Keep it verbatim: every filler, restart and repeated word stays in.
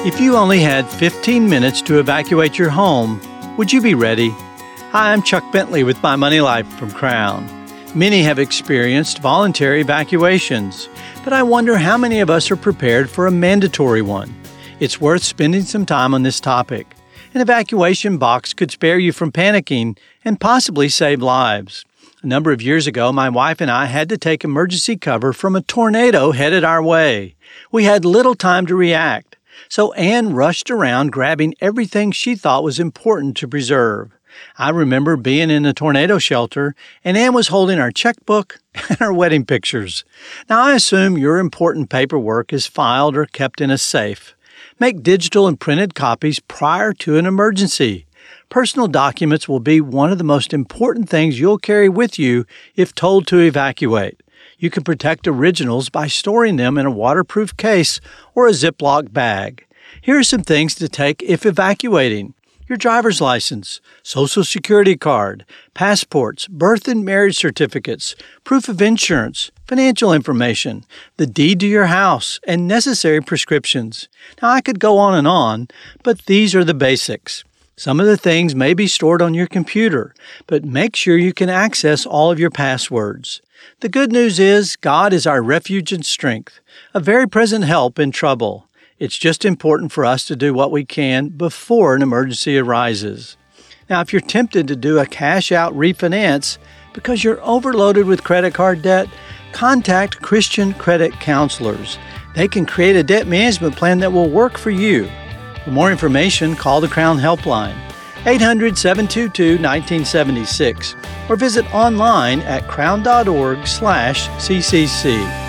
If you only had fifteen minutes to evacuate your home, would you be ready? Hi, I'm Chuck Bentley with My Money Life from Crown. Many have experienced voluntary evacuations, but I wonder how many of us are prepared for a mandatory one. It's worth spending some time on this topic. An evacuation box could spare you from panicking and possibly save lives. A number of years ago, my wife and I had to take emergency cover from a tornado headed our way. We had little time to react, so Ann rushed around grabbing everything she thought was important to preserve. I remember being in a tornado shelter, and Ann was holding our checkbook and our wedding pictures. Now, I assume your important paperwork is filed or kept in a safe. Make digital and printed copies prior to an emergency. Personal documents will be one of the most important things you'll carry with you if told to evacuate. You can protect originals by storing them in a waterproof case or a Ziploc bag. Here are some things to take if evacuating. Your driver's license, social security card, passports, birth and marriage certificates, proof of insurance, financial information, the deed to your house, and necessary prescriptions. Now, I could go on and on, but these are the basics. Some of the things may be stored on your computer, but make sure you can access all of your passwords. The good news is God is our refuge and strength, a very present help in trouble. It's just important for us to do what we can before an emergency arises. Now, if you're tempted to do a cash-out refinance because you're overloaded with credit card debt, contact Christian credit counselors. They can create a debt management plan that will work for you. For more information, call the Crown Helpline, eight hundred, seven two two, one nine seven six, or visit online at crown dot org slash C C C.